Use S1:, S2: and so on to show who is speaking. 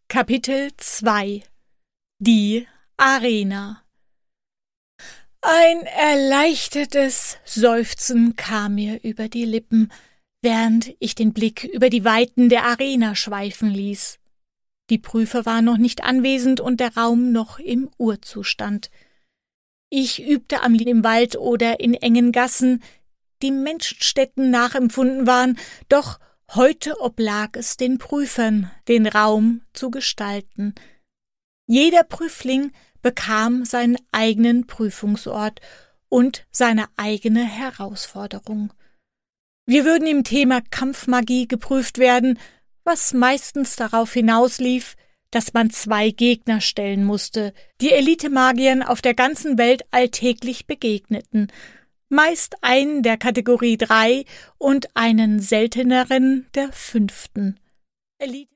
S1: Kapitel 2 Die Arena. Ein erleichtertes Seufzen kam mir über die Lippen, während ich den Blick über die Weiten der Arena schweifen ließ. Die Prüfer waren noch nicht anwesend und der Raum noch im Urzustand. Ich übte am liebsten im Wald oder in engen Gassen, die Menschenstädten nachempfunden waren, doch heute oblag es den Prüfern, den Raum zu gestalten. Jeder Prüfling bekam seinen eigenen Prüfungsort und seine eigene Herausforderung. Wir würden im Thema Kampfmagie geprüft werden, was meistens darauf hinauslief, dass man 2 Gegner stellen musste, die Elite-Magiern auf der ganzen Welt alltäglich begegneten, meist einen der Kategorie 3 und einen selteneren der 5.